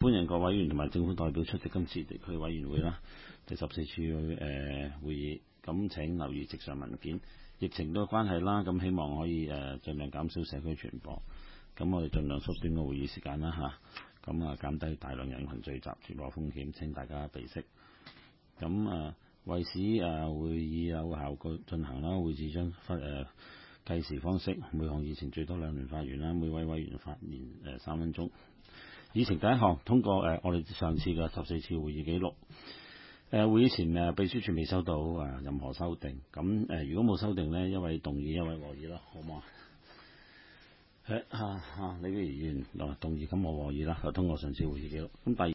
歡迎各委員同埋政府代表出席今次地區委員會啦，第14次會議。咁請留意席上文件。疫情嘅關係啦，咁希望可以盡量減少社區傳播。咁我哋盡量縮短個會議時間啦嚇。咁減低大量人群聚集傳播風險，請大家備悉。咁為使會議有效進行啦，會議將計時方式，每項議程最多2輪發言啦，每位委員發言3分鐘。議程第一項，通過我哋上次嘅14次會議記錄。會議前秘書處未收到任何修訂。咁如果冇修訂呢，一位動議一位和議啦，好唔好啊？李議員動議，咁我和議啦，就通過上次會議記錄。咁第二